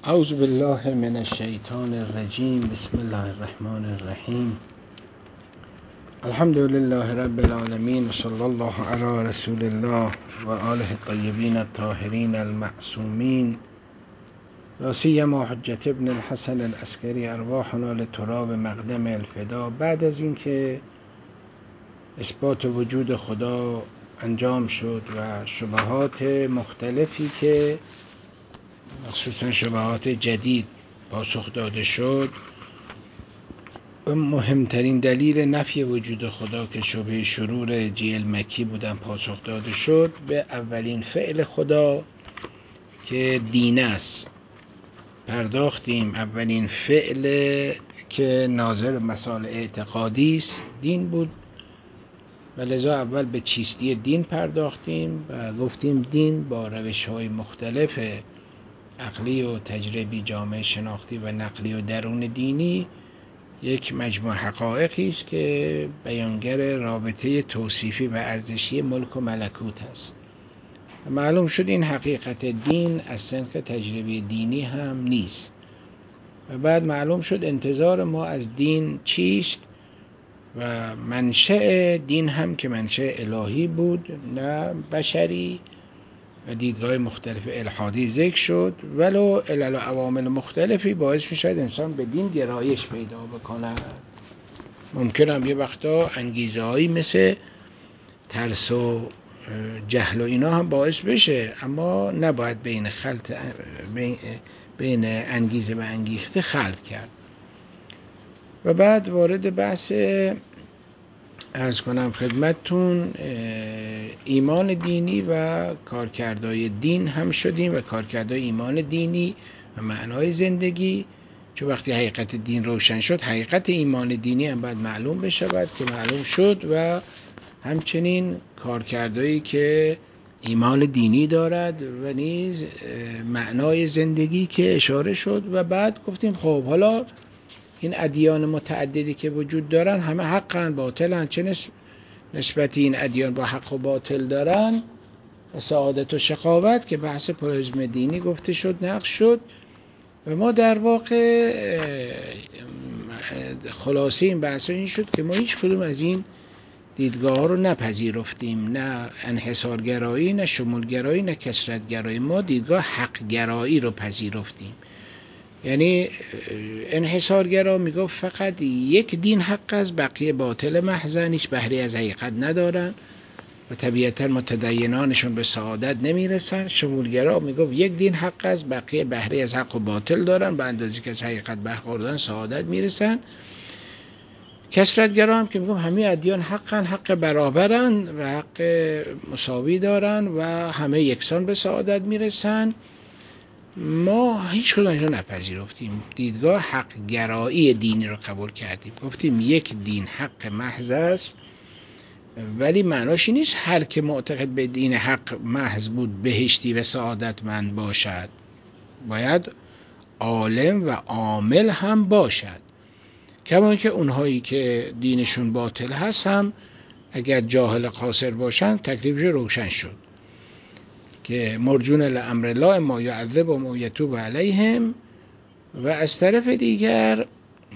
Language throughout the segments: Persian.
اعوذ بالله من الشیطان الرجیم. بسم الله الرحمن الرحیم. الحمد لله رب العالمین، صلی الله علی رسول الله و آله الطیبین الطاهرین المعصومین، لا سیما حجة ابن الحسن العسکری، ارواحنا لتراب مقدم الفدا. بعد از اینکه اثبات وجود خدا انجام شد و شبهات مختلفی که مخصوصا شبهات جدید پاسخ داده شد، مهمترین دلیل نفی وجود خدا که شبهه شرور جیل مکی بودن پاسخ داده شد، به اولین فعل خدا که دین است پرداختیم. اولین فعل که ناظر مسائل اعتقادی است دین بود و لذا اول به چیستی دین پرداختیم و گفتیم دین با روش‌های مختلف عقلی و تجربی، جامعه شناختی و نقلی و درون دینی، یک مجموعه حقایقی است که بیانگر رابطه توصیفی و ارزشی ملک و ملکوت است. معلوم شد این حقیقت دین از صنف تجربی دینی هم نیست و بعد معلوم شد انتظار ما از دین چیست و منشأ دین هم که منشأ الهی بود نه بشری، و دیدگاه مختلف الحادی ذکر شد، ولو علل و عوامل مختلفی باعث می شود انسان به دین گرایش پیدا بکنه. ممکن هم یه وقتا انگیزه هایی مثل ترس و جهل و اینا هم باعث بشه، اما نباید بین انگیزه و انگیخته خلط کرد. و بعد وارد بحث عرض کنم خدمتتون ایمان دینی و کارکردهای دین هم شدیم و کارکردهای ایمان دینی و معنای زندگی. چون وقتی حقیقت دین روشن شد، حقیقت ایمان دینی هم باید معلوم بشود که معلوم شد، و همچنین کارکردهایی که ایمان دینی دارد و نیز معنای زندگی که اشاره شد. و بعد گفتیم خب حالا این ادیان متعددی که وجود دارن همه حقن باطلن، چه نسبتی این ادیان با حق و باطل دارن؟ سعادت و شقاوت که بحث پلورالیسم دینی گفته شد نقش شد. و ما در واقع خلاصه این بحث این شد که ما هیچ کدوم از این دیدگاه ها رو نپذیرفتیم، نه انحصارگرایی، نه شمولگرایی، نه کثرتگرایی. ما دیدگاه حقگرایی رو پذیرفتیم. یعنی انحصارگرا میگه فقط یک دین حق است، بقیه باطل محضن، هیچ بهره از حقیقت ندارن و طبیعتا متدینانشون به سعادت نمیرسن. شمولگرا میگه یک دین حق است، بقیه بهره از حق و باطل دارن، به اندازی که از حقیقت برخوردن سعادت میرسن. کثرتگرا هم که میگه همه ادیان حقن، حق برابرن و حق مساوی دارن و همه یکسان به سعادت میرسن. ما هیچ کدوم اینو نپذیرفتیم، دیدگاه حق گرایی دینی رو قبول کردیم. گفتیم یک دین حق محض است، ولی معناش نیست هر که معتقد به دین حق محض بود بهشتی و سعادتمند باشد. باید عالم و عامل هم باشد، کما که اونهایی که دینشون باطل هست هم اگر جاهل قاصر باشن تکلیفش روشن شد که مرجون لامر الله ما یعذب و ما یتوب علیهم. و از طرف دیگر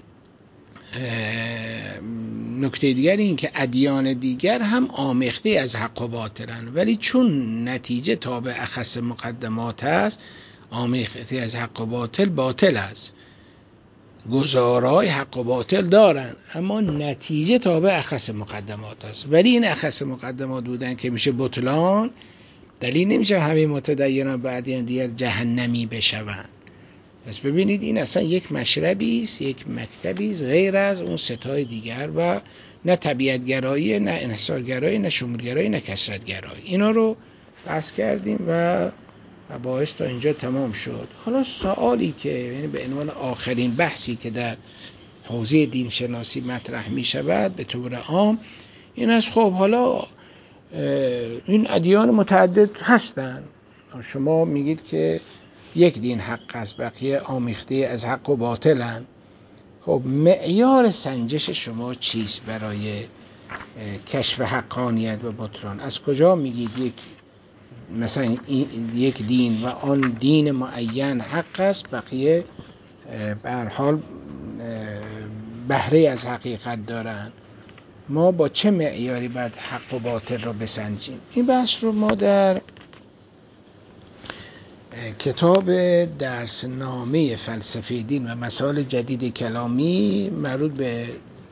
نکته دیگر این که ادیان دیگر هم آمیخته از حق و باطلن، ولی چون نتیجه تابع اخص مقدمات است، آمیخته از حق و باطل است. گزارای حق و باطل دارن اما نتیجه تابع اخص مقدمات است. ولی این اخص مقدمات بودن که میشه بطلان، دلیل نمیشه همه متدینان بعدین دیگر جهنمی بشوند. پس ببینید این اصلا یک مشربی است، یک مکتبی است غیر از اون ستای دیگر، و نه طبیعتگرایی، نه انحصارگرایی، نه شمولگرایی، نه کثرتگرایی. اینا رو بحث کردیم و باعث تا اینجا تمام شد. حالا سوالی که یعنی به عنوان آخرین بحثی که در حوزه دین شناسی مطرح می شود به طور عام این است، خب حالا این ادیان متعدد هستن، شما میگید که یک دین حق است، بقیه آمیخته از حق و باطلن. خب معیار سنجش شما چیست برای کشف حقانیت و بطلان؟ از کجا میگید یک مثلا یک دین و آن دین معین حق است، بقیه به هر حال بهره از حقیقت دارن. ما با چه معیاری باید حق و باطل رو بسنجیم؟ این بحث رو ما در کتاب درسنامه فلسفه دین و مسائل جدید کلامی مربوط به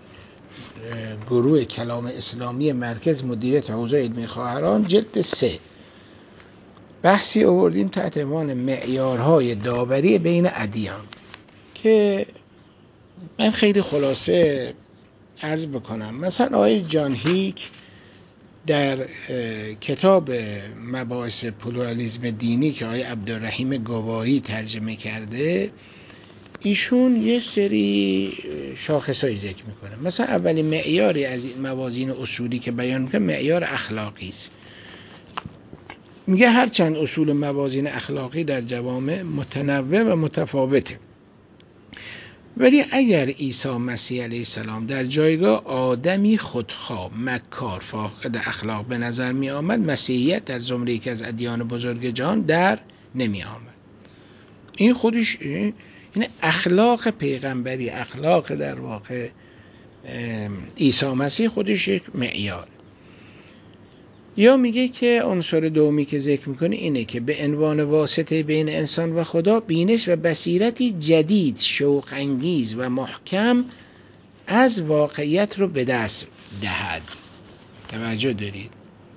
گروه کلام اسلامی مرکز مدیریت حوزه علمی خواهران جلد 3 بحثی آوردیم تحت عنوان معیارهای داوری بین ادیان، که من خیلی خلاصه عرض بکنم. مثلا آقای جان هیک در کتاب مباحث پلورالیسم دینی که آقای عبدالرحیم گواهی ترجمه کرده، ایشون یه سری شاخصایی ذکر میکنه. مثلا اولین معیاری از این موازین اصولی که بیان میکنه معیار اخلاقی است. میگه هرچند اصول موازین اخلاقی در جوامع متنوع و متفاوته، ولی اگر عیسی مسیح علیه السلام در جایگاه آدمی خودخواه، مکار، فاقد اخلاق به نظر می آمد، مسیحیت در زمره یکی از ادیان بزرگ جهان در نمی آمد. این خودش این اخلاق پیغمبری، اخلاق در واقع عیسی مسیح خودش یک معیار. یا میگه که عنصر دومی که ذکر میکنه اینه که به عنوان واسطه بین انسان و خدا بینش و بصیرتی جدید، شوق انگیز و محکم از واقعیت رو به دست دهد. توجه دارید؟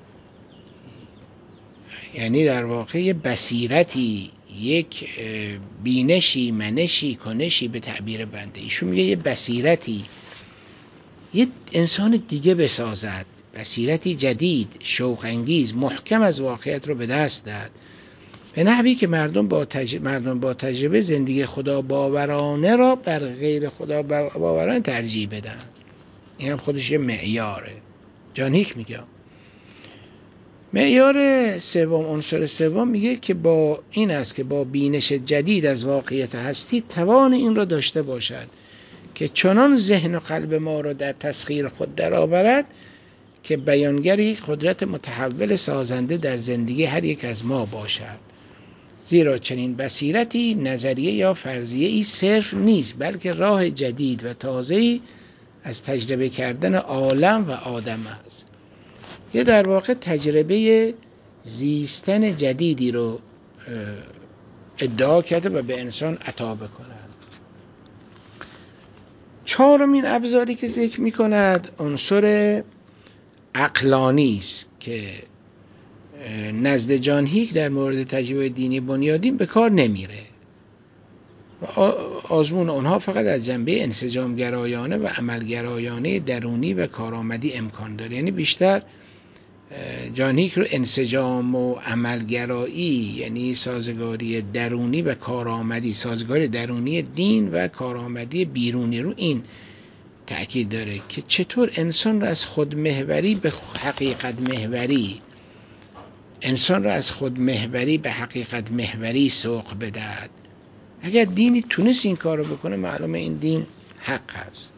یعنی در واقع بصیرتی، یک بینشی، منشی، کنشی به تعبیر بنده، ایشون میگه یه بصیرتی، یه انسان دیگه بسازد، بصیرتی جدید، شوق انگیز، محکم از واقعیت رو به دست داد، به نحوی که مردم با تجربه زندگی خدا باورانه را بر غیر خدا باورانه ترجیح بدن. این هم خودش یه معیاره. جان هیک میگه. معیار سوم، عنصر سوم میگه که با این است که با بینش جدید از واقعیت هستی توان این را داشته باشد که چنان ذهن و قلب ما را در تسخیر خود درآورد که بیانگری قدرت متحول سازنده در زندگی هر یک از ما باشد. زیرا چنین بصیرتی نظریه یا فرضیه‌ای صرف نیست، بلکه راه جدید و تازه‌ای از تجربه کردن عالم و آدم است. یه در واقع تجربه زیستن جدیدی رو ادعا کرده و به انسان عطا بکنند. چهارمین ابزاری که ذکر می‌کند عنصر عقلانی است که نزد جان هیک در مورد تجربه دینی بنیادین به کار نمیره. آزمون اونها فقط از جنبه انسجامگرایانه و عملگرایانه درونی و کارآمدی امکان داره. یعنی بیشتر جان هیک رو انسجام و عملگرایی، یعنی سازگاری درونی و کارآمدی، سازگاری درونی دین و کارآمدی بیرونی رو این تأکید داره که چطور انسان را از خودمحوری به حقیقت محوری، انسان را از خودمحوری به حقیقت محوری سوق بدهد. اگر دینی تونست این کار رو بکنه، معلومه این دین حق است.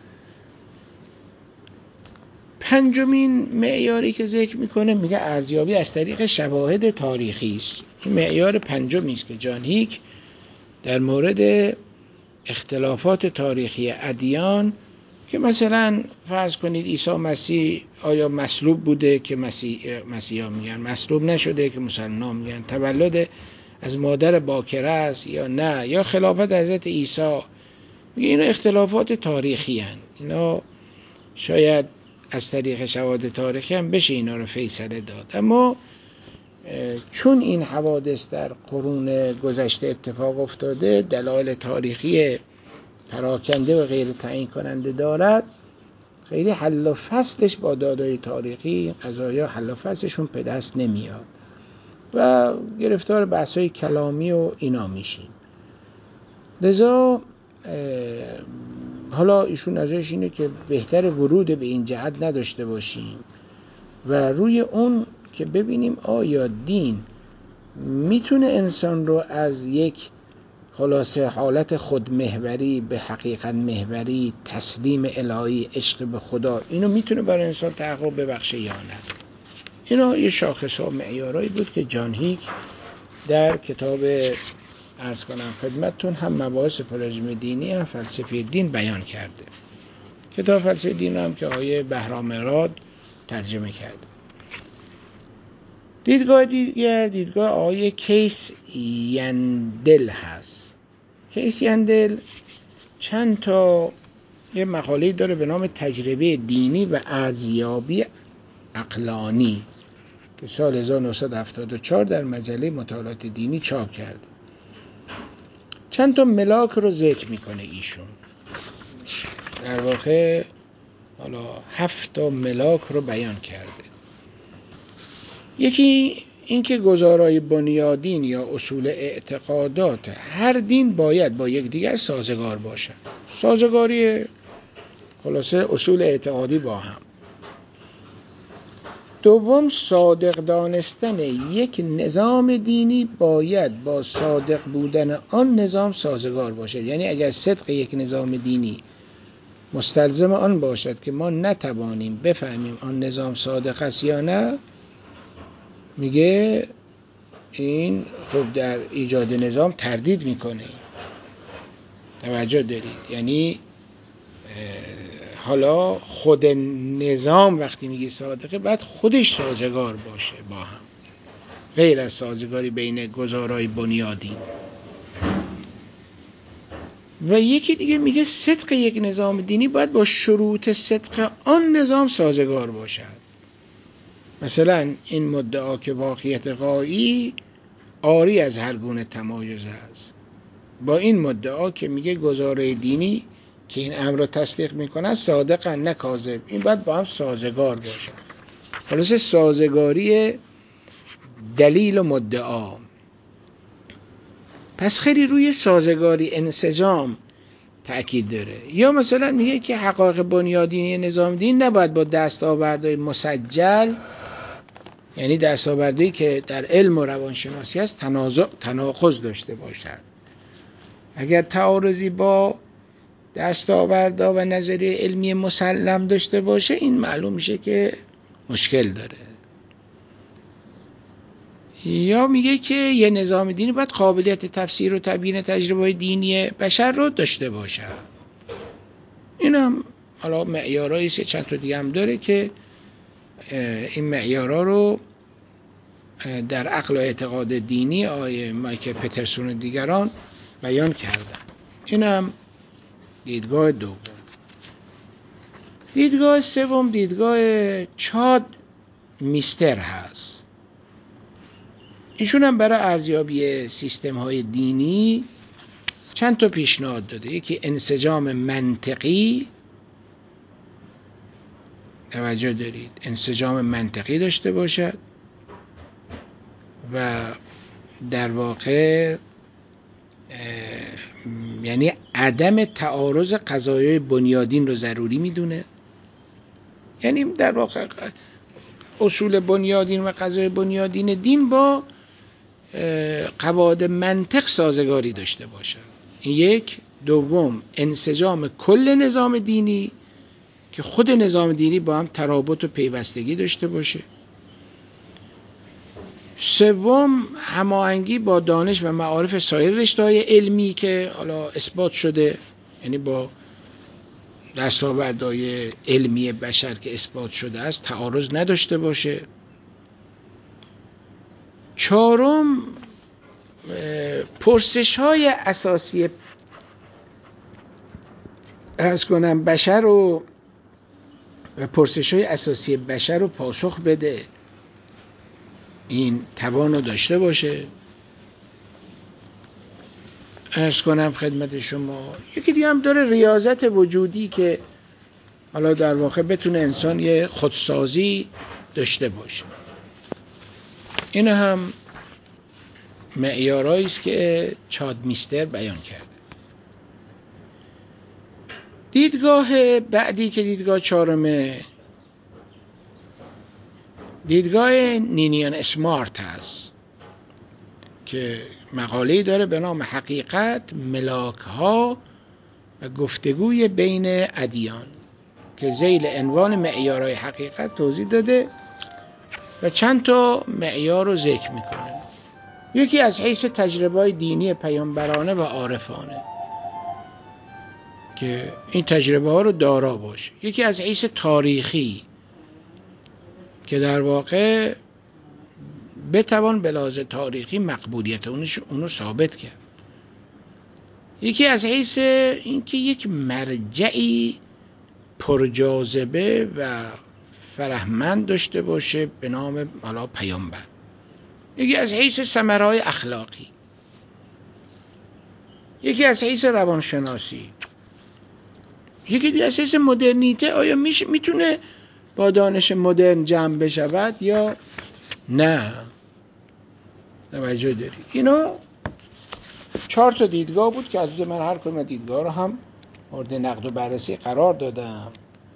پنجمین معیاری که ذکر میکنه میگه ارزیابی از طریق شواهد تاریخی است. این معیار پنجمی است که جان هیک در مورد اختلافات تاریخی ادیان، که مثلا فرض کنید عیسی مسیح آیا مصلوب بوده که مسیحا میگن، مصلوب نشده که مسلمان میگن، تولد از مادر باکره است یا نه، یا خلافت حضرت عیسی، میگه اینا اختلافات تاریخی هستند. اینا شاید از طریق شواهد تاریخی هم بشه اینا رو فیصله داد، اما چون این حوادث در قرون گذشته اتفاق افتاده، دلایل تاریخی پراکنده و غیر تعیین کننده دارد، خیلی حل و فصلش با دادای تاریخی قضایا حل و فصلشون به دست نمیاد و گرفتار بحث‌های کلامی و اینا میشیم. لذا حالا ایشون نظرش اینه که بهتر ورود به این جهت نداشته باشیم و روی اون که ببینیم آیا دین میتونه انسان رو از یک خلاصه حالت خودمحوری به حقیقت محوری، تسلیم الهی، عشق به خدا، اینو میتونه برای انسان تحقق ببخشه یا نه. اینا یه شاخص ها معیارایی بود که جان هیک در کتاب عرض کنم خدمتتون هم مباحث پلوژیسم دینی هم فلسفه دین بیان کرده. کتاب فلسفه دین هم که آقای بهرام مراد ترجمه کرده. دیدگاه دیگر دیدگاه آقای کیس یندل هست. کیس یندل چند تا یه مقاله داره به نام تجربه دینی و ارزیابی عقلانی که سال 1974 در مجله مطالعات دینی چاپ کرده. چند تا ملاک رو ذکر میکنه ایشون. در واقع حالا 7 تا ملاک رو بیان کرده. یکی این که گزارای بنیادین یا اصول اعتقادات هر دین باید با یکدیگر سازگار باشند. سازگاری خلاصه اصول اعتقادی با هم. دوم، صادق دانستن یک نظام دینی باید با صادق بودن آن نظام سازگار باشد. یعنی اگر صدق یک نظام دینی مستلزم آن باشد که ما نتوانیم بفهمیم آن نظام صادق است یا نه، میگه این خب در ایجاد نظام تردید میکنه. توجه دارید؟ یعنی حالا خود نظام وقتی میگه صادقه باید خودش سازگار باشه با هم، غیر از سازگاری بین گزارای بنیادین. و یکی دیگه میگه صدق یک نظام دینی باید با شروط صدق آن نظام سازگار باشد. مثلا این مدعا که واقعیت غایی عاری از هر گونه تمایز است، با این مدعا که میگه گزارای دینی که این امر رو تصدیق میکنه صادقا نه کاذب، این باید با هم سازگار باشه. خلاصه سازگاری دلیل و مدعا. پس خیلی روی سازگاری انسجام تأکید داره. یا مثلا میگه که حقایق بنیادینی نظام دین نباید با دستاوردهای مسجل، یعنی دستاوردهایی که در علم و روانشناسی هست، تناقض داشته باشد. اگر تعارضی با دستاوردها و نظریه علمی مسلم داشته باشه، این معلوم میشه که مشکل داره. یا میگه که یه نظام دینی باید قابلیت تفسیر و تبیین تجربه دینی بشر رو داشته باشه. این هم حالا معیارهایی چند تا دیگه هم داره که این معیارها رو در عقل و اعتقاد دینی آقای مایکل پترسون و دیگران بیان کردن. این هم دیدگاه دوم. دیدگاه سوم دیدگاه چاد میستر هست. ایشون هم برای ارزیابی سیستم های دینی چند تا پیشنهاد داده. یکی انسجام منطقی، توجه دارید، انسجام منطقی داشته باشد و در واقع یعنی عدم تعارض قضایای بنیادین رو ضروری میدونه. یعنی در واقع اصول بنیادین و قضایای بنیادین دین با قواعد منطق سازگاری داشته باشه. یک. دوم، انسجام کل نظام دینی که خود نظام دینی با هم ترابط و پیوستگی داشته باشه. سوم، هماهنگی با دانش و معارف سایر رشته‌های علمی که حالا اثبات شده، یعنی با دستاوردهای علمی بشر که اثبات شده است تعارض نداشته باشه. چهارم، پرسش‌های اساسی بشر و پرسش‌های اساسی بشر رو پاسخ بده، این توان رو داشته باشه. عرض کنم خدمت شما یکی دیگه هم داره ریاضت وجودی که حالا در واقع بتونه انسان یه خودسازی داشته باشه. این هم معیارهایی است که چاد میستر بیان کرده. دیدگاه بعدی که دیدگاه چهارمه، دیدگاه نینیان اسمارت هست که مقاله‌ای داره به نام حقیقت، ملاک‌ها و گفتگوی بین ادیان که ذیل عنوان معیارهای حقیقت توضیح داده و چند تا معیار رو ذکر میکنه. یکی از حیث تجربه‌های دینی پیامبرانه و عارفانه که این تجربه ها رو دارا باشه. یکی از حیث تاریخی که در واقع بتوان به لحاظ تاریخی مقبولیت اونو ثابت کرد. یکی از حیث اینکه یک مرجعی پرجاذبه و فرهمند داشته باشه به نام پیامبر. یکی از حیث ثمره‌های اخلاقی، یکی از حیث روانشناسی، یکی از حیث مدرنیته. آیا میتونه با دانش مدرن جمع بشود یا نه؟ توجه داری؟ اینا 4 تا دیدگاه بود که از من هر کدوم دیدگاه رو هم مورد نقد و بررسی قرار دادم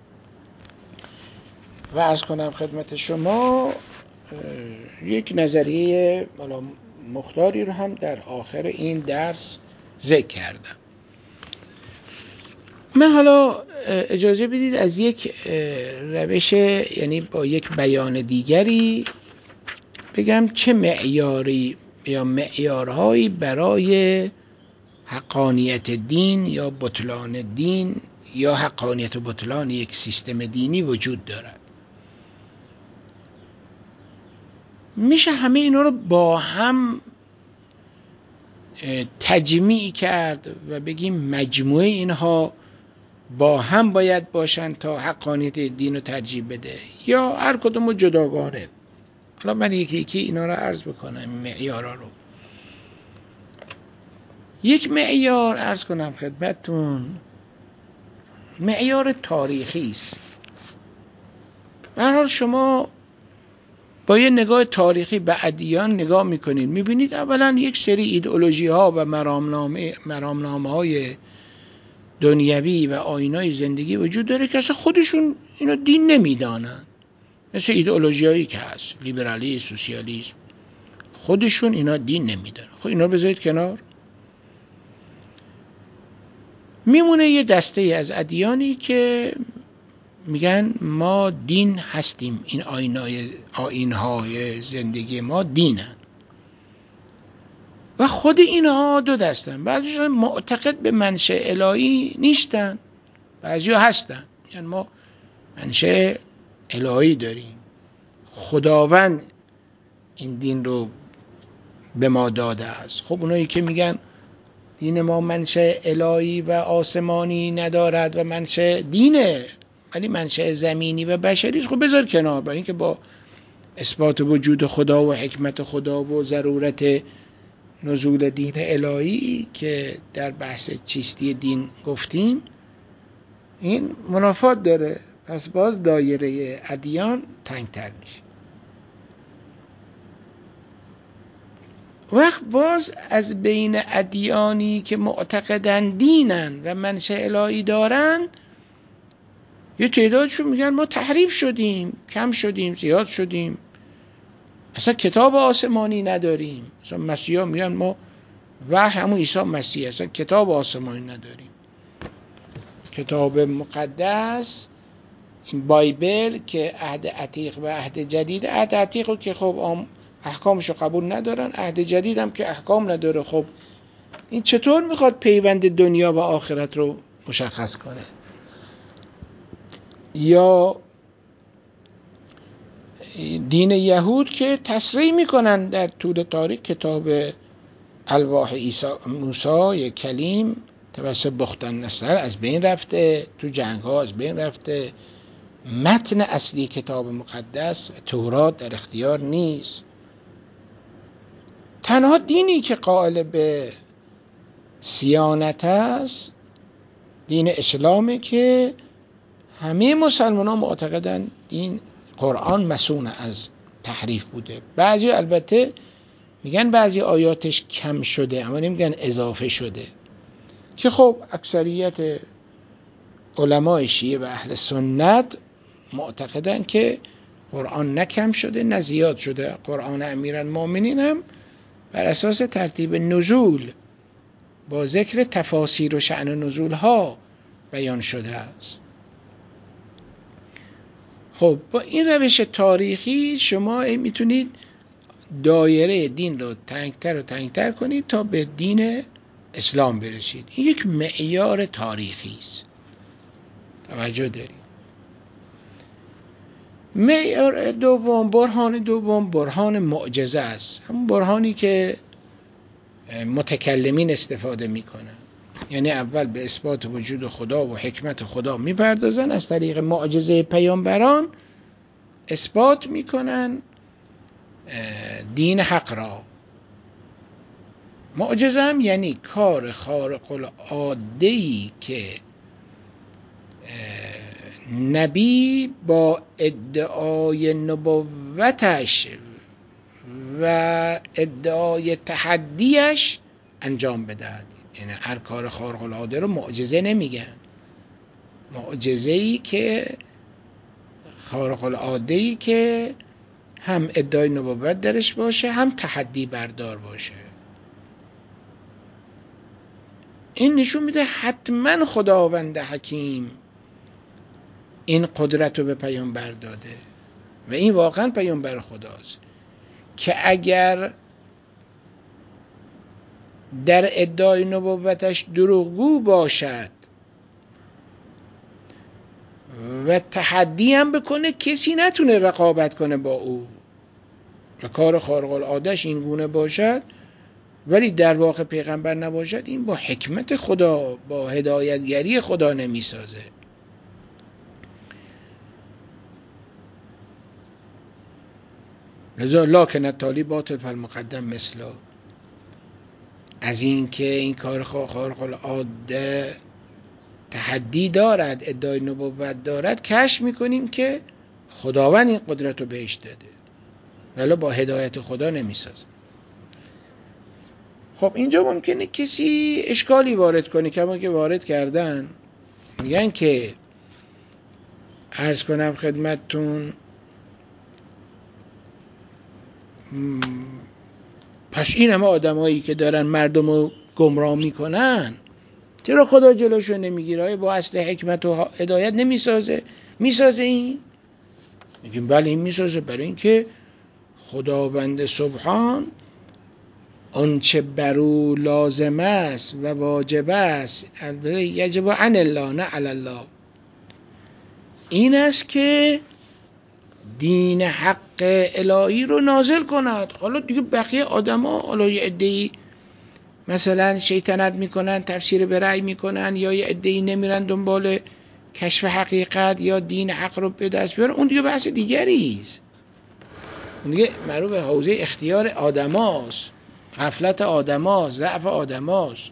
و عرض کنم خدمت شما یک نظریه مختاری رو هم در آخر این درس ذکر کردم. من حالا اجازه بدید از یک روش، یعنی با یک بیان دیگری بگم چه معیاری یا معیارهایی برای حقانیت دین یا بطلان دین یا حقانیت و بطلان یک سیستم دینی وجود دارد. میشه همه اینا رو با هم تجمیع کرد و بگیم مجموعه اینها با هم باید باشن تا حقانیت دین رو ترجیح بده، یا هر کدوم جداگانه؟ حالا من یکی یکی اینا رو عرض بکنم. معیارها رو، یک معیار عرض کنم خدمتتون، معیار تاریخی است. به هر حال شما با یه نگاه تاریخی به ادیان نگاه میکنید، میبینید اولا یک سری ایدئولوژی ها و مرامنامه های دنیوی و آیین‌های زندگی وجود داره که اصلا خودشون اینو دین نمیدانن، مثل ایدئولوژی هایی که هست، لیبرالیسم، سوسیالیسم، خودشون اینا دین نمیدانن. خب اینا بذارید کنار. میمونه یه دسته از ادیانی که میگن ما دین هستیم، این آیین‌های زندگی ما دینن. و خود اینها دو دستن، بعضیشون معتقد به منشأ الهی نیستن، بعضی‌ها هستن، یعنی ما منشأ الهی داریم، خداوند این دین رو به ما داده است. خب اونایی که میگن دین ما منشأ الهی و آسمانی ندارد و منشأ دینه ولی منشأ زمینی و بشری است، خب بذار کنار، برای اینکه با اثبات وجود خدا و حکمت خدا و ضرورت نزول دین الهی که در بحث چیستی دین گفتیم این منافات داره، پس باز دایره ادیان تنگتر میشه. وقت باز از بین ادیانی که معتقدن دینن و منشأ الهی دارن یه تعدادشون میگن ما تحریف شدیم، کم شدیم، زیاد شدیم، اصلا کتاب آسمانی نداریم. مثلا مسیحا میگن ما وحی همون عیسی مسیح، اصلا کتاب آسمانی نداریم. کتاب مقدس، این بایبل که عهد عتیق و عهد جدید، عهد عتیق رو که خب احکامشو قبول ندارن، عهد جدید هم که احکام نداره. خب این چطور میخواد پیوند دنیا و آخرت رو مشخص کنه؟ یا دین یهود که تصریح میکنن در طول تاریخ کتاب الواح موسی کلیم توسط بختالنصر از بین رفته، تو جنگ ها از بین رفته، متن اصلی کتاب مقدس تورات در اختیار نیست. تنها دینی که قائل به صیانت است دین اسلامه که همه مسلمان ها معتقدن این قرآن مصون از تحریف بوده. بعضی البته میگن بعضی آیاتش کم شده اما نمیگن اضافه شده، که خب اکثریت علمای شیعه و اهل سنت معتقدن که قرآن نه کم شده نه زیاد شده. قرآن امیرالمومنین هم بر اساس ترتیب نزول با ذکر تفاسیر و شأن نزول ها بیان شده است. خب با این روش تاریخی شما میتونید دایره دین رو تنگتر و تنگتر کنید تا به دین اسلام برسید. این یک معیار تاریخی است. توجه دارید. معیار دوم، برهان معجزه است. همون برهانی که متکلمین استفاده میکنن. یعنی اول به اثبات وجود خدا و حکمت خدا میپردازن، از طریق معجزه پیامبران اثبات میکنن دین حق را. معجزه هم یعنی کار خارق العاده‌ای که نبی با ادعای نبوتش و ادعای تحدیش انجام بدهد. یعنی هر کار خارق العاده رو معجزه نمیگن. معجزه‌ای که خارق العاده‌ای که هم ادعای نبوت درش باشه، هم تحدی بردار باشه. این نشون میده حتما خداوند حکیم این قدرت رو به پیامبر داده و این واقعا پیامبر خداست که اگر در ادعای نبوتش دروغگو باشد و تحدی هم بکنه، کسی نتونه رقابت کنه با او و کار خارق العاده‌اش این گونه باشد ولی در واقع پیغمبر نباشد. این با حکمت خدا، با هدایتگری خدا نمیسازه. لذا لکن التالی باطل فالمقدم مثلا. از این که این کار خارق العاده تحدی دارد، ادعای نبوت دارد، کشف میکنیم که خداوند این قدرت رو بهش داده ولی با هدایت خدا نمیسازه. خب اینجا ممکنه کسی اشکالی وارد کنه، کما که وارد کردن. میگن که عرض کنم خدمتتون، پس این همه آدمایی که دارن مردم رو گمراه میکنن چرا خدا جلوشو نمیگیره؟ با اصل حکمت و هدایت نمیسازه؟ میسازه این؟ میگیم بله این میسازه، برای اینکه خداوند سبحان آنچه برو لازم است و واجب است، یجب عن الله نه علی الله، این است که دین حق الهی رو نازل کند. حالا دیگه بقیه آدما حالا یه عده‌ای مثلا شیطنت میکنن، تفسیر به رأی میکنن، یا یه عده‌ای نمیرن دنبال کشف حقیقت یا دین حق رو به دست بیارن، اون دیگه بحث دیگری است. اون دیگه معروف به حوزه اختیار آدماست، غفلت آدماست، ضعف آدماست.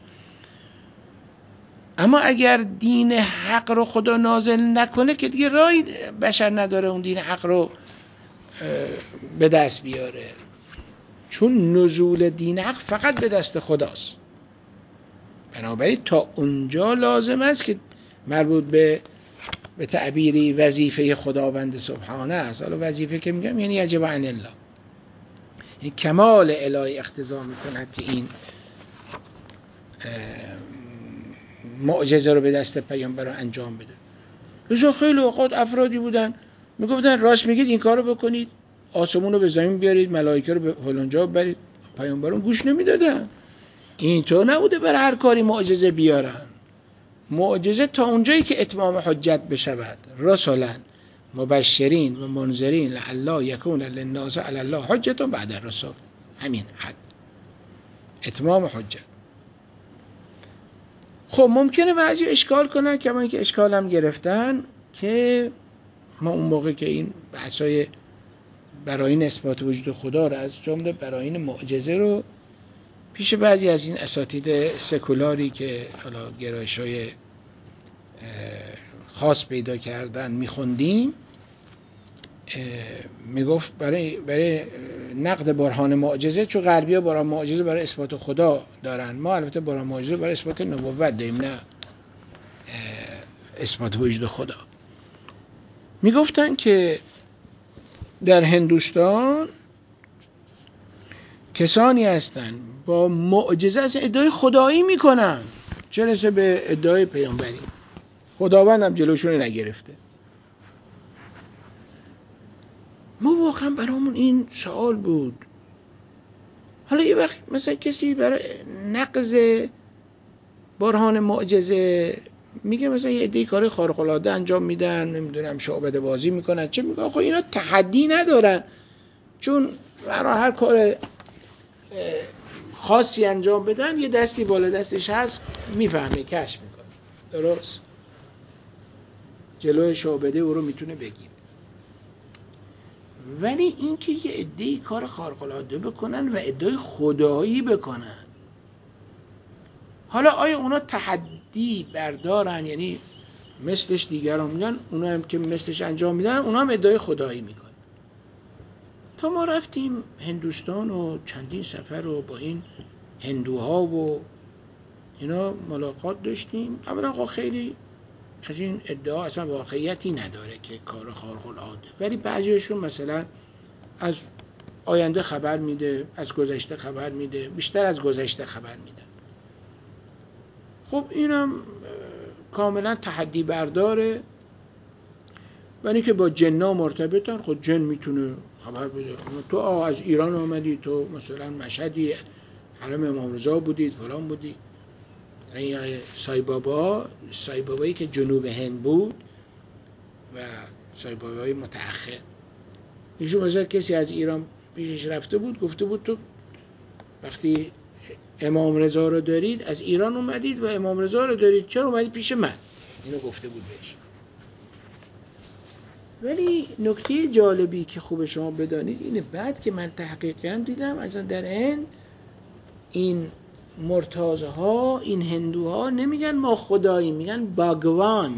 اما اگر دین حق رو خدا نازل نکنه که دیگه راهی بشر نداره اون دین حق رو به دست بیاره، چون نزول دین حق فقط به دست خداست. بنابراین تا اونجا لازم است که مربوط به تعبیری وظیفه خداوند سبحانه است. حالا وظیفه که میگم یعنی یجب عن الله، این کمال الهی اقتضا میکند که این معجزه رو به دست پیامبر انجام بده. لذا خیلی اوقات افرادی بودن میگفتن راست میگید این کارو بکنید، آسمون رو به زمین بیارید، ملائکه رو به فلان جا برید. پیامبران گوش نمیدادن. اینطور نبوده بر هر کاری معجزه بیارن. معجزه تا اونجایی که اتمام حجت بشود، رسولا مبشرین و منذرین لعلی یکون للناس علی الله حجة بعد الرسول، همین حد اتمام حجت. خب ممکنه بعضی اشکال کنن، کما اینکه اشکال هم گرفتن که ما اون موقع که این بحثای براین اثبات وجود خدا رو، از جمله براین معجزه رو، پیش بعضی از این اساتید سکولاری که حالا گرایش‌های خاص پیدا کردن میخوندیم، میگفت برای نقد برهان معجزه، چون غربی‌ها برهان معجزه برای اثبات خدا دارن، ما البته برهان معجزه برای اثبات نبوت داریم، نه اثبات وجود خدا. میگفتن که در هندوستان کسانی هستن با معجزه از ادعای خدایی میکنن، چه رسه به ادعای پیامبری. خداوند هم جلوشون نگرفته. ما واقعا برامون این سوال بود. حالا یه وقت مثلا کسی برای نقض برهان معجزه میگه مثلا یه عده کار خارق العاده انجام میدن، نمیدونم شعبده بازی میکنن، چه میگه آخه اینا تحدی ندارن، چون هر کار خاصی انجام بدن یه دستی بالا دستش هست میفهمه، کشف میکنه. درست؟ جلوی شعبده او رو میتونه بگیر. ولی اینکه یه عده‌ای کار خارق العاده بکنن و ادعای خدایی بکنن، حالا آیا اونا تحدی بردارن؟ یعنی مثلش دیگران میگن، اونا هم که مثلش انجام میدن اونا هم ادعای خدایی میکنن. تا ما رفتیم هندوستان و چندین سفر رو با این هندوها و اینا ملاقات داشتیم. اولا خیلی از این ادعا اصلا واقعیتی نداره که کار خارق العاده، ولی بعضیشون مثلا از آینده خبر میده، از گذشته خبر میده، بیشتر از گذشته خبر میده. خب اینم کاملا تحدی برداره، ولی که با جن‌ها مرتبطن. خب جن میتونه خبر بده تو از ایران آمدی، تو مثلا مشهدی، حرم امام رضا بودید، فلان بودی. این سایبابایی که جنوب هند بود و سایبابای متأخر، ایشون مثلا کسی از ایران پیشش رفته بود، گفته بود تو وقتی امام رضا رو دارید از ایران اومدید و امام رضا رو دارید، چرا اومدید پیش من؟ اینو گفته بود بهش. ولی نکته جالبی که خوب شما بدانید اینه، بعد که من تحقیق کردم دیدم اصلا در هند این مرتازها، این هندوها نمیگن ما خدایی، میگن باگوان.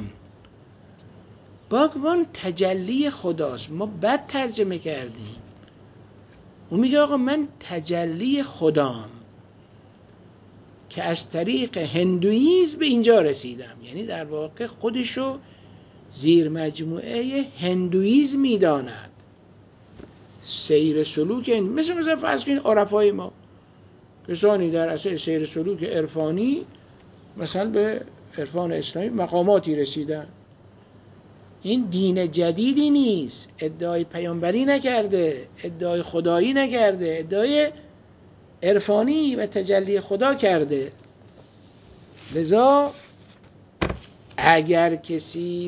باگوان تجلی خداست، ما بد ترجمه کردیم. اون میگه آقا من تجلی خدام که از طریق هندویزم به اینجا رسیدم، یعنی در واقع خودشو زیر مجموعه هندویزم میداند. سیر سلوک مثلا فرض کنید عرفای ما، کسانی در اصل سیر سلوک عرفانی مثلا به عرفان اسلامی مقاماتی رسیدن. این دین جدیدی نیست، ادعای پیامبری نکرده، ادعای خدایی نکرده، ادعای عرفانی و تجلی خدا کرده. لذا اگر کسی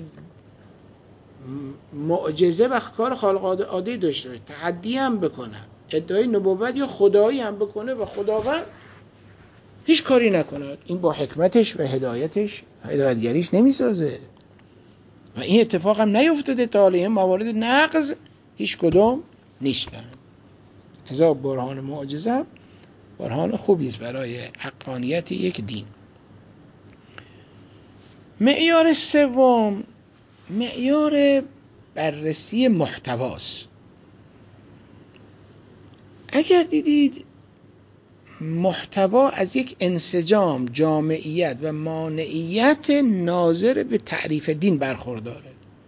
معجزه و کار خارق العاده داشته باشه، تحدی هم بکنه، ادعای نبوت یا خدایی هم بکنه و خداوند هیچ کاری نکنه، این با حکمتش و هدایتگریش نمیسازه. و این اتفاق هم نیفتاده تا حالا. این موارد نقض هیچ کدوم نیستن. لذا برهان معجزه برهان خوبی است برای حقانیت یک دین. معیار سوم معیار بررسی محتواست. اگر دیدید محتوا از یک انسجام، جامعیت و مانعیت ناظر به تعریف دین برخورداره.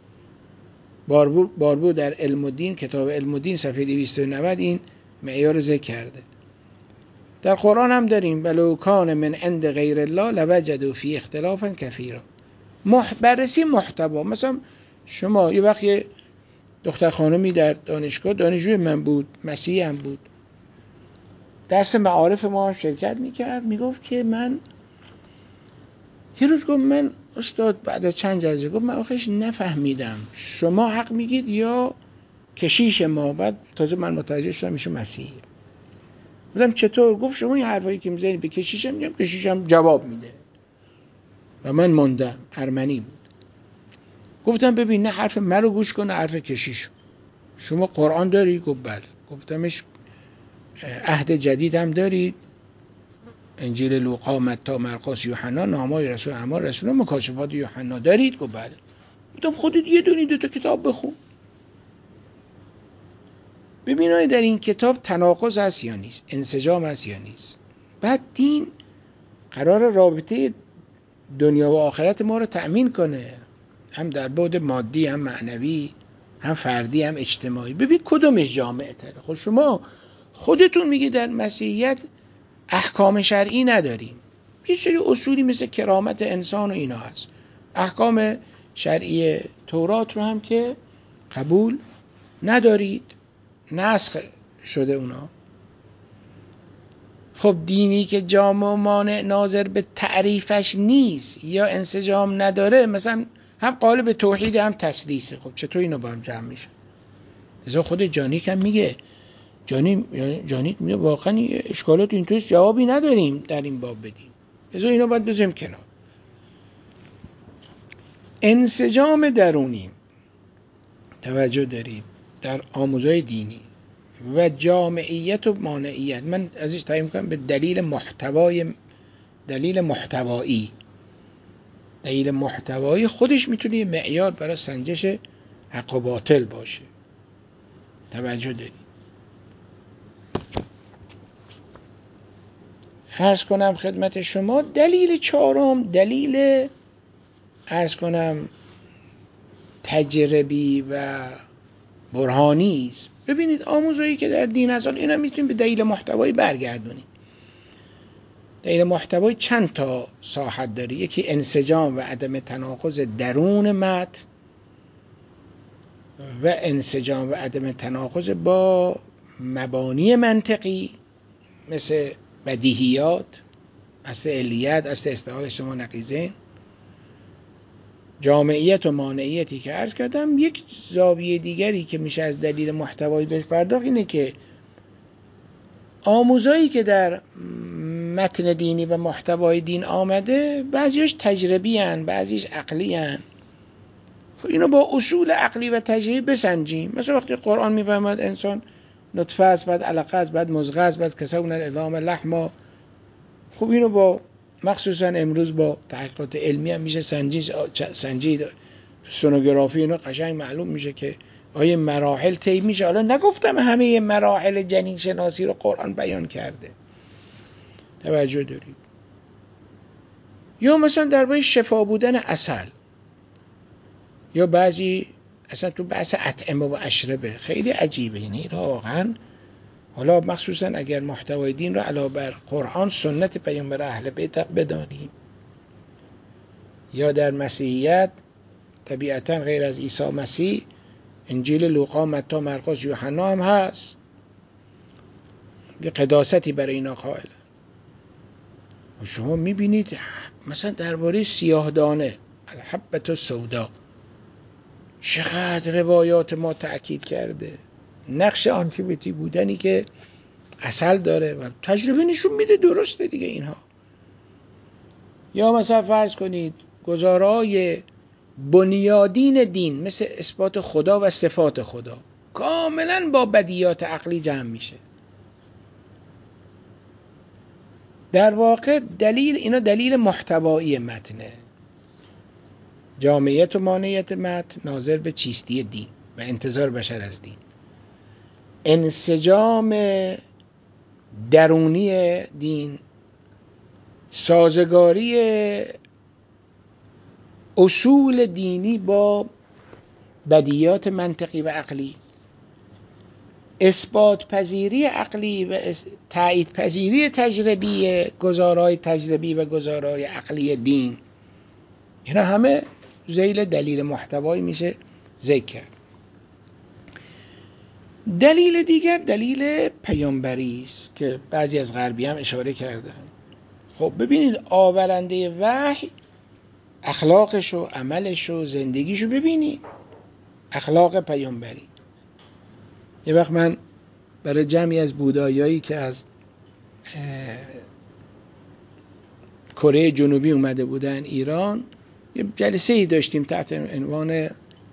باربو در علم الدین، کتاب علم الدین صفحه 290 این معیار رو ذکر کرده. در قرآن هم داریم ولو کان من عند غیر الله لوجدوا فی اختلافا کثیرا. بررسی محتوا. مثلا شما یه وقت یه دختر خانمی در دانشگاه، دانشجوی من بود، مسیحی هم بود، درس معارف ما شرکت میکرد، میگفت که من یه روز گفت من استاد بعد از چند جلسه گفت من آخرش نفهمیدم شما حق میگید یا کشیش ما. بعد تازه من متوجه شدم میشه مسیحی. گفتم چطور؟ گفت شما این حرفایی که میزنید به کشیشم، میگم کشیشم جواب میده. و من موندم، ارمنی بود. گفتم ببین نه حرف من رو گوش کن نه حرف کشیشو. شما قرآن داری؟ گفت بله. گفتمش عهد جدید هم دارید؟ انجیل لوقا، متی، مرقس، یوحنا، نامه‌های رسول، اعمال رسول، مکاشفات یوحنا دارید؟ گفت بله. گفتم خودت یه دونی دو تا کتاب بخون ببین در این کتاب تناقض هست یا نیست، انسجام هست یا نیست. بعد دین قرار رابطه دنیا و آخرت ما رو تأمین کنه، هم در بعد مادی، هم معنوی، هم فردی، هم اجتماعی. ببین کدومش جامع تره؟ خود شما خودتون میگی در مسیحیت احکام شرعی نداریم، یه سری اصولی مثل کرامت انسان و اینا هست. احکام شرعی تورات رو هم که قبول ندارید. نسخ شده اونا. خب دینی که جامع و مانع ناظر به تعریفش نیست یا انسجام نداره، مثلا هم قالب توحید هم تسلیسه، خب چطور اینو با هم جمع میشه؟ لذا خود جانیک هم میگه، جانیک میگه واقعا اشکالات اینطوریست جوابی نداریم در این باب بدیم، لذا اینو باید بذاریم کنار. انسجام درونی، توجه دارید، در آموزهای دینی و جامعیت و مانعیت، من ازش تعیین میکنم به دلیل محتوایی. دلیل محتوایی خودش میتونه معیار برای سنجش حق و باطل باشه. توجه دارید. عرض کنم خدمت شما دلیل چهارم، دلیل عرض کنم تجربی و برهانی است. ببینید آموزهایی که در دین هست، اینا میتونیم به دلیل محتوایی برگردونیم. دلیل محتوایی چند تا ساحت داره. یکی انسجام و عدم تناقض درون متن و انسجام و عدم تناقض با مبانی منطقی مثل بدیهیات، اصل علیت، اصل استعاره اجتماع نقیضین. جامعیت و مانعیتی که عرض کردم. یک زاویه دیگری که میشه از دلیل محتوایی بهش پرداخت اینه که آموزایی که در متن دینی و محتوای دین آمده بعضیش تجربی هن، بعضیش عقلی هن. اینو با اصول عقلی و تجربی بسنجیم. مثلا وقتی قرآن میفرماید انسان نطفه است، بعد علقه است، بعد مضغه است، بعد کسونا العظام لحما، خب اینو با مخصوصا امروز با تحقیقات علمی هم میشه سنجید. سونوگرافی اینو قشنگ معلوم میشه که آیا مراحل طی میشه. حالا نگفتم همه مراحل جنین شناسی رو قرآن بیان کرده. توجه دارید. یا مثلا درباره شفا بودن عسل، یا بعضی اصلا تو بحث اطعمه و اشربه خیلی عجیبه. یعنی واقعا حالا مخصوصا اگر محتوای دین رو علاوه بر قرآن سنت پیامبر اهل بیت بدانیم، یا در مسیحیت طبیعتا غیر از عیسی مسیح انجیل لوقا، متی، مرقس، یوحنا هم هست، یه قداستی برای اینا قائل. شما میبینید مثلا درباره سیاه دانه الحبة السوداء چقدر روایات ما تأکید کرده نقش آنتیبیوتیک بودنی که عسل داره و تجربه نشون میده درسته دیگه اینها. یا مثلا فرض کنید گزارهای بنیادین دین مثل اثبات خدا و صفات خدا کاملا با بدیهیات عقلی جمع میشه. در واقع اینا دلیل محتوایی متنه. جامعیت و مانعیت متن ناظر به چیستی دین و انتظار بشر از دین. انسجام درونی دین، سازگاری اصول دینی با بدیهیات منطقی و عقلی، اثبات پذیری عقلی و تایید پذیری تجربی، گزارهای تجربی و گزارهای عقلی دین، اینا همه ذیل دلیل محتوایی میشه ذکر کرد. دلیل دیگر دلیل پیامبری است که بعضی از غربی هم اشاره کردن. خب ببینید آورنده وحی اخلاقش و عملش و زندگیش رو ببینید. اخلاق پیامبری. یه وقت من برای جمعی از بودایایی که از کره جنوبی اومده بودن ایران یه جلسه ای داشتیم تحت عنوان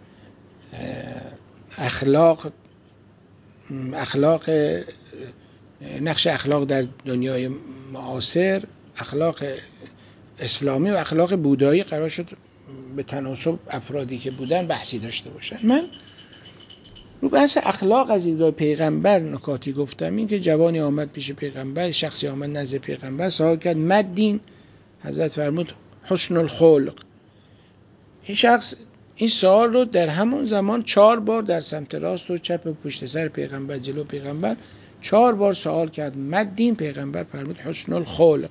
نقش اخلاق در دنیای معاصر، اخلاق اسلامی و اخلاق بودایی. قرار شد به تناسب افرادی که بودن بحثی داشته باشن. من رو بحث اخلاق از دیدگاه پیغمبر نکاتی گفتم. این که جوانی آمد پیش پیغمبر، شخصی آمد نزد پیغمبر، سوال کرد مدین، حضرت فرمود حسن الخلق. این شخص این سوال رو در همون زمان 4 بار در سمت راست و چپ و پشت سر پیغمبر، جلو پیغمبر 4 بار سوال کرد مدین، پیغمبر فرمود حسن الخلق.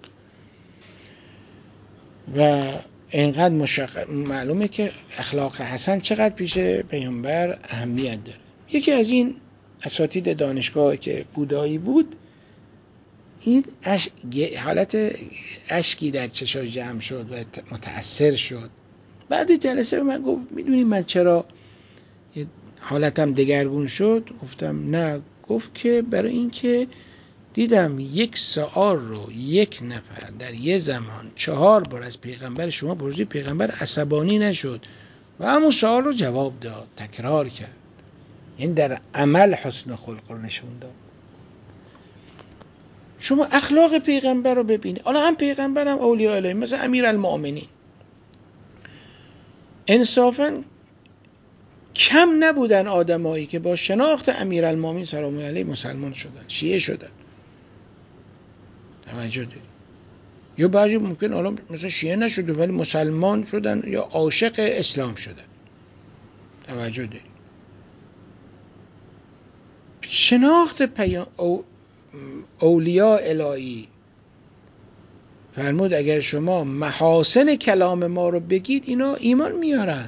و اینقدر معلومه که اخلاق حسن چقدر پیش پیغمبر اهمیت داره. یکی از این اساتید دانشگاه که بودایی بود، این حالت اشکی در چشاش جمع شد و متأثر شد. بعد جلسه به من گفت میدونی من چرا حالتم دگرگون شد؟ گفتم نه. گفت که برای این که دیدم یک سوال رو یک نفر در یه زمان 4 بار از پیغمبر شما پرسید، پیغمبر عصبانی نشد و همون سوال رو جواب داد، تکرار کرد. این در عمل حسن خلق رو نشون داد. شما اخلاق پیغمبر رو ببینید. حالا هم پیغمبر هم اولیاء الهی، مثل امیرالمؤمنین، انصافاً کم نبودن آدمایی که با شناخت امیرالمؤمنین سلام الله علیه مسلمان شدن، شیعه شدن. توجه دارید؟ یا بعضی ممکن حالا مثلا شیعه نشده ولی مسلمان شدن یا عاشق اسلام شدن. توجه دارید؟ شناخت اولیاء الهی فرمود اگر شما محاسن کلام ما رو بگید اینا ایمان میارن.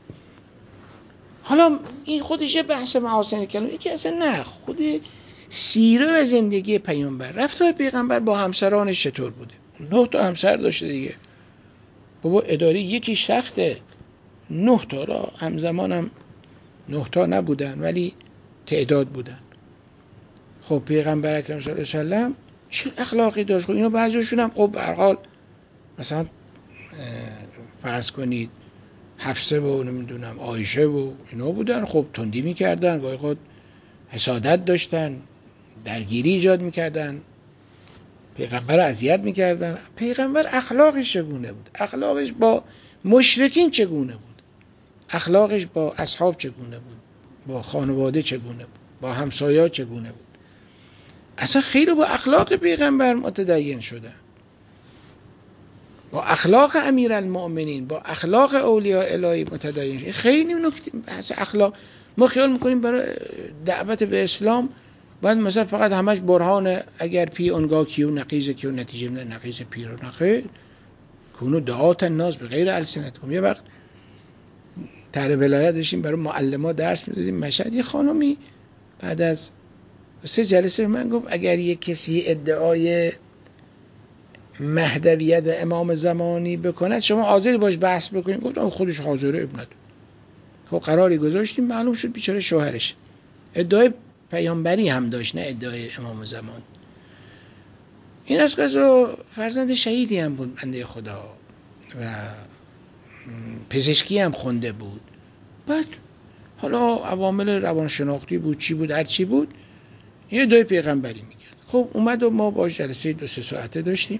حالا این خودشه بحث محاسن کلام، این که اصلا نه، خود سیره و زندگی پیامبر، رفتار پیغمبر با همسرانش چطور بوده. 9 تا همسر داشته دیگه. بابا اداره یکی سخته، 9 تا را همزمان هم 9 تا نبودن ولی تعداد بودن. خب پیغمبر اکرم صلی الله علیه و سلم چه اخلاقی داشت؟ خب اینا بعضیشون هم خب به هر حال مثلا فرض کنید حفصه و نمیدونم عایشه و اینا بودن، خب تندی میکردن، گاهی خود حسادت داشتن، درگیری ایجاد میکردن، پیغمبر رو اذیت میکردن. پیغمبر اخلاقش چگونه بود؟ اخلاقش با مشرکین چگونه بود؟ اخلاقش با اصحاب چگونه بود؟ با خانواده چگونه بود؟ با همسایه‌ها چگونه بود؟ اصلا خیلی با اخلاق پیغمبر متدین شدن، با اخلاق امیرالمؤمنین، با اخلاق اولیاء الهی متدین شدن. خیلی نکته بحث اخلاق. ما خیال میکنیم برای دعوت به اسلام باید مثلا فقط همش برهان اگر پی اونگاه کیو نقیز کیو نتیجه من نقیز پیر و نخیر کونو دعات الناس به غیر السنتکم. یه وقت طرح ولایت داشتیم برای معلم‌ها درس میدادیم مشهد، یه خانمی بعد از 3 جلسه من گفت اگر یک کسی ادعای مهدویت امام زمانی بکند شما حاضر باش بحث بکنید؟ گفتم خودش حاضره، اب نداره. خب قراری گذاشتیم، معلوم شد بیچاره شوهرش ادعای پیامبری هم داشت نه ادعای امام زمان. این از قضا فرزند شهیدی هم بود بنده خدا و پزشکی هم خونده بود. بعد حالا عوامل روانشناختی بود چی بود هر چی بود یه ادعای پیغمبری میکرد. خب اومد و ما با جلسه 2-3 ساعته داشتیم.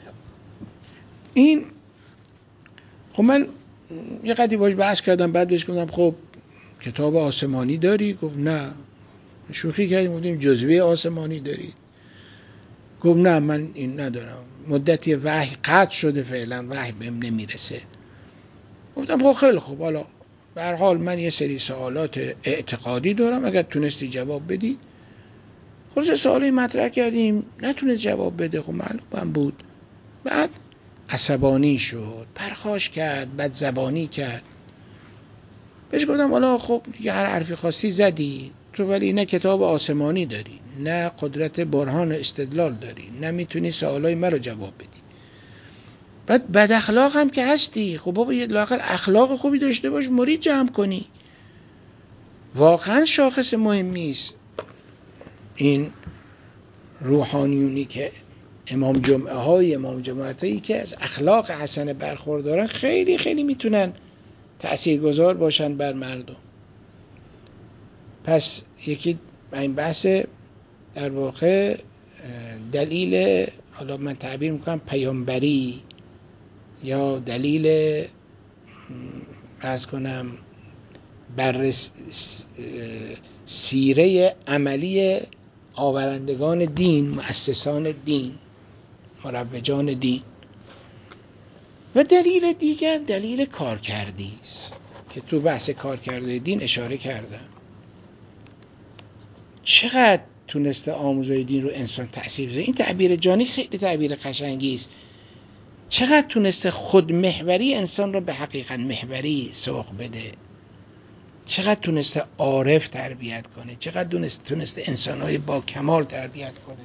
این خب من یه قدری باش بحث کردم، بعد بهش گفتم خب کتاب آسمانی داری؟ گفت نه. شوخی کردیم گفتیم جزوه آسمانی داری؟ گفت نه من این ندارم، مدتی وحی قطع شده، فعلا وحی بهم نمیرسه. گفتم خب خیلی خوب، حالا به هر حال من یه سری سوالات اعتقادی دارم، اگر تونستی جواب بدی. خلاص سوالی مطرح کردیم، نتونه جواب بده، خب معلومم بود. بعد عصبانی شد، پرخاش کرد، بد زبانی کرد. بهش گفتم حالا خب دیگه هر حرفی خواستی زدی تو، ولی نه کتاب آسمانی داری، نه قدرت برهان استدلال داری، نه میتونی سوالای من رو جواب بدی. بعد بد اخلاق هم که هستی، خب بابا یه لااقل اخلاق خوبی داشته باش، مرید جمع کنی. واقعا شاخص مهمی است این روحانیونی که امام جماعتایی که از اخلاق حسن برخوردارن خیلی خیلی میتونن تأثیرگذار باشن بر مردم. پس یکی این بحث در واقع دلیل، حالا من تعبیر میکنم پیامبری، یا دلیل عرض کنم بر سیره عملی آورندگان دین، مؤسسان دین، مروجان دین. و دلیل دیگر دلیل کارکردی است که تو بحث کارکرده دین اشاره کردم. چقدر تونسته آموزهای دین رو انسان تأثیر بذاره. این تعبیر جانی خیلی تعبیر قشنگی است. چقدر تونسته خودمحوری انسان رو به حقیقت محوری سوق بده. چقدر تونسته عارف تربیت کنه، چقدر تونسته انسانهای با کمال تربیت کنه،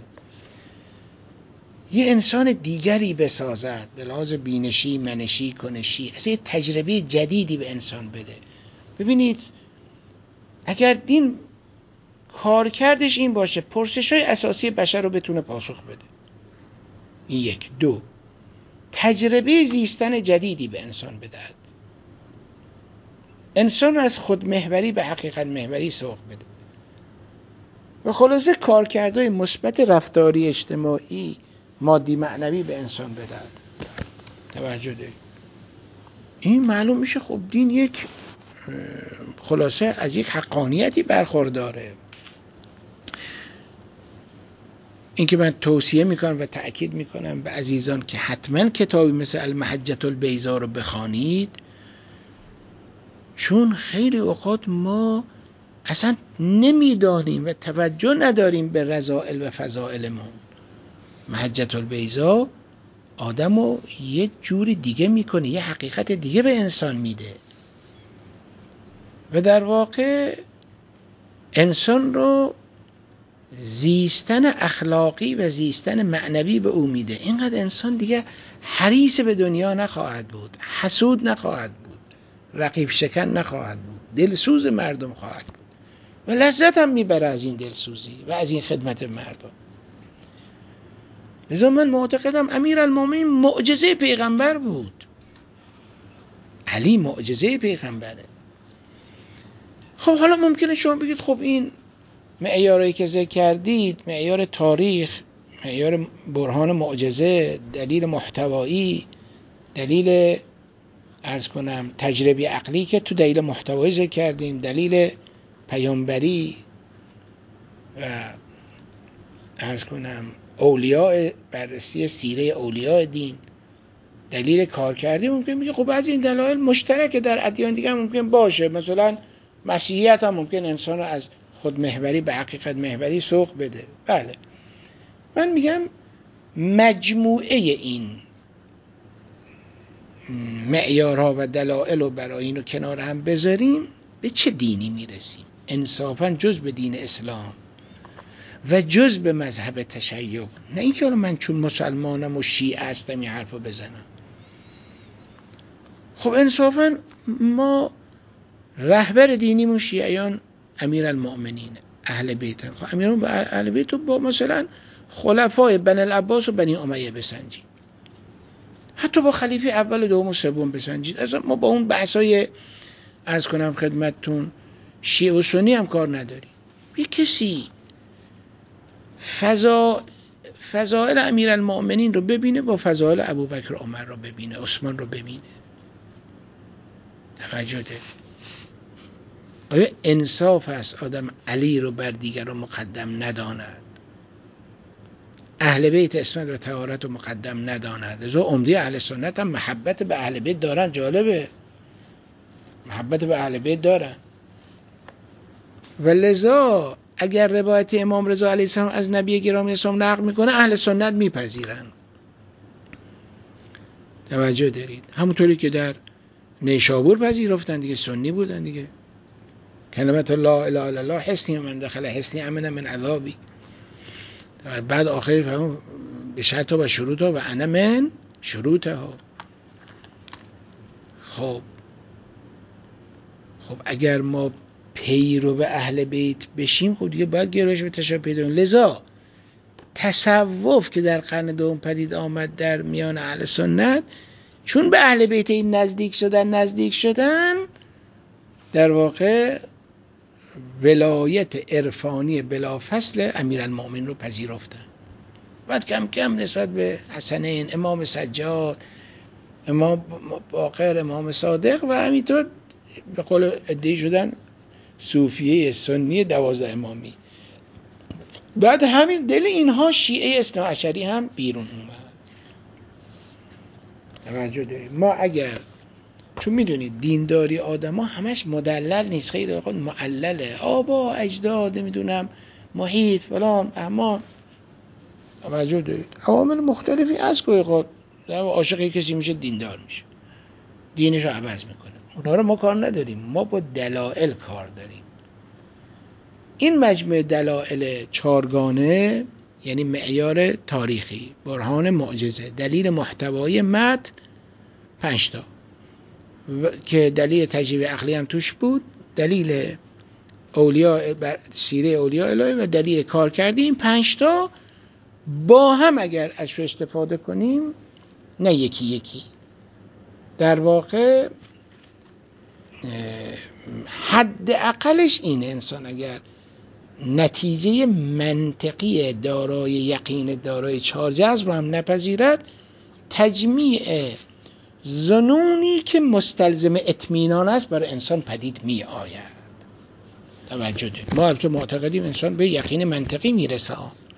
یه انسان دیگری بسازد به لحاظ بینشی، منشی، کنشی، اصلا یه تجربه جدیدی به انسان بده. ببینید اگر دین کارکردش این باشه پرسش‌های اساسی بشر رو بتونه پاسخ بده، این یک. دو، تجربه زیستن جدیدی به انسان بدهد، انسان رو از خودمحوری به حقیقت محوری سوق بده و خلاصه کارکردهای مثبت رفتاری، اجتماعی، مادی، معنوی به انسان بدهد. توجه دارید؟ این معلوم میشه خب دین یک خلاصه از یک حقانیتی برخورداره. این که من توصیه میکنم و تأکید میکنم به عزیزان که حتما کتابی مثل المحجة البیضاء رو بخوانید، چون خیلی اوقات ما اصلا نمیدانیم و توجه نداریم به رذائل و فضائلمون. محجة البیضاء آدمو یه جوری دیگه میکنه، یه حقیقت دیگه به انسان میده و در واقع انسان رو زیستن اخلاقی و زیستن معنوی به او میده. اینقدر انسان دیگه حریص به دنیا نخواهد بود، حسود نخواهد بود، رقیب شکن نخواهد بود، دلسوز مردم خواهد بود و لذت هم میبره از این دلسوزی و از این خدمت مردم. لذا من معتقدم امیرالمومنین معجزه پیغمبر بود، علی معجزه پیغمبره. خب حالا ممکنه شما بگید خب این معیارایی که ذکر کردید، معیار تاریخ، معیار برهان معجزه، دلیل محتوایی، دلیل عرض کنم تجربی عقلی که تو دلیل محتوایی ذکر کردیم، دلیل پیامبری و عرض کنم اولیاء، بررسی سیره اولیاء دین، دلیل کار کردی، ممکن میگه خب بعضی این دلایل مشترکه در ادیان دیگه ممکن باشه، مثلا مسیحیت هم ممکن انسان رو از خود محوری به حقیقت محوری سوق بده. بله، من میگم مجموعه این معیارها و دلایل رو برای اینو کنار هم بذاریم به چه دینی میرسیم؟ انصافا جز به دین اسلام و جز به مذهب تشیع، نه اینکه من چون مسلمانم و شیعه هستم این حرفو بزنم. خب انصافا ما رهبر دینیمون شیعیان امیرالمؤمنین اهل بیت. خب اهل بیت با مثلا خلفای بنی العباس و بنی امیه بسنجید، حتی با خلیفه اول و دوم و سوم بسنجید، اصلا ما با اون بحثای عرض کنم خدمتتون شیعه و سنی هم کار نداریم. یه کسی فضائل امیرالمؤمنین رو ببینه با فضائل ابوبکر عمر رو ببینه، عثمان رو ببینه. توجه ده. آیا انصاف است آدم علی رو بر دیگر رو مقدم نداند، اهل بیت اسمت و طهارت رو مقدم نداند؟ لذا عمده اهل سنت هم محبت به اهل بیت دارن. جالبه، محبت به اهل بیت دارن و لذا اگر روایت امام رضا علیه السلام از نبی گرامی اسلام نقل میکنه اهل سنت میپذیرن. توجه دارید؟ همونطوری که در نیشابور پذیرفتن دیگه، سنی بودن دیگه. کلمت لا اله الا الله حسنی من دخل حسنی امن من عذابی. بعد آخری فهمون به شرط و شروط و انا من شروطها. خب اگر ما پیرو به اهل بیت بشیم خب دیگه باید گرایش به تشیع پیدا کنیم. لذا تصوف که در قرن دوم پدید آمد در میان اهل سنت، چون به اهل بیت این نزدیک شدن در واقع ولایت عرفانی بلافصل امیرالمؤمنین رو پذیرفتن. بعد کم کم نسبت به حسنین، امام سجاد، امام باقر، امام صادق و همینطور به قول ادعی شدن صوفیه سنی 12 امامی. بعد همین دل اینها شیعه اثناعشری هم بیرون اومد. توجه داریم؟ ما اگر چون میدونید دینداری آدم ها همش مدلل نیست، خیلی وقت معلله، آبا اجداد نمیدونم محیط فلان امان. توجه دارید؟ عوامل مختلفی از گاهی اوقات عاشق کسی میشه دیندار میشه، دینش رو عوض میکنه. اونها رو ما کار نداریم، ما با دلایل کار داریم. این مجموعه دلایل چارگانه یعنی معیار تاریخی، برهان معجزه، دلیل محتوایی متن 5 تا که دلیل تجربه عقلی هم توش بود، دلیل اولیاء سیره اولیاء الهی و دلیل کار کردی، این 5 تا با هم اگر ازش استفاده کنیم، نه یکی یکی، در واقع حد اقلش این انسان اگر نتیجه منطقی دارای یقین دارای 4 جذب رو هم نپذیرد، تجمیع ظنونی که مستلزم اطمینان است برای انسان پدید می آید. توجه دارید، ما البته معتقدیم انسان به یقین منطقی میرسه.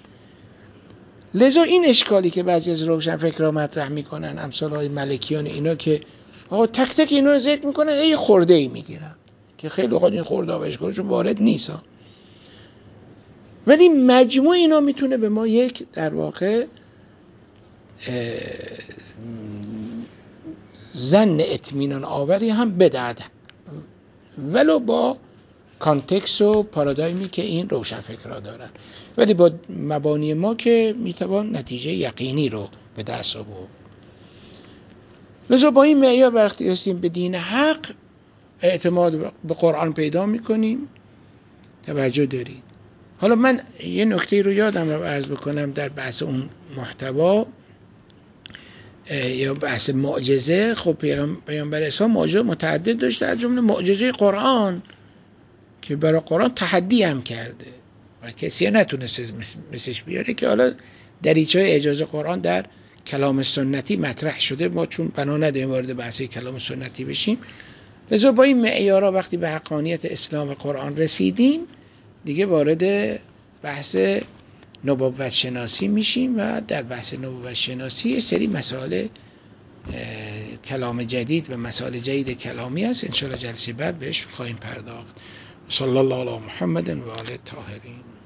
لذا این اشکالی که بعضی از روشنفکرها مطرح میکنن، امثال های ملکیان اینا، که آقا تک تک اینا رو ذکر میکنن، یه خورده ای میگیرن که خیلی اوقات این خورده و اشکالشون وارد نیست، ولی مجموع اینا میتونه به ما یک در واقع ظن اطمینان آوری هم بدهد، ولو با کانتکست و پارادایمی که این روشنفکرها دارن، ولی با مبانی ما که میتوان نتیجه یقینی رو به دست آورد. لذا با این معیار وقتی هستیم به دین حق، اعتماد به قرآن پیدا میکنیم. توجه دارید. حالا من یه نکته رو یادم رو عرض بکنم در بحث اون محتوا یا بحث معجزه. خب پیامبر اسلام معجزه متعدد داشته، از جمله معجزه قرآن که برای قرآن تحدی هم کرده و کسی نتونسته مثلش بیاره، که حالا دریچه اجازه قرآن در کلام سنتی مطرح شده. ما چون بنا نداریم وارد بحث کلام سنتی بشیم، لذا با این معیارها وقتی به حقانیت اسلام و قرآن رسیدیم، دیگه وارد بحث نبوت شناسی میشیم و در بحث نبوت شناسی یه سری مسائل کلام جدید و مسائل جدید کلامی هست، انشاءالله جلسه بعد بهش خواهیم پرداخت. صلی الله علی محمد و آله الطاهرین.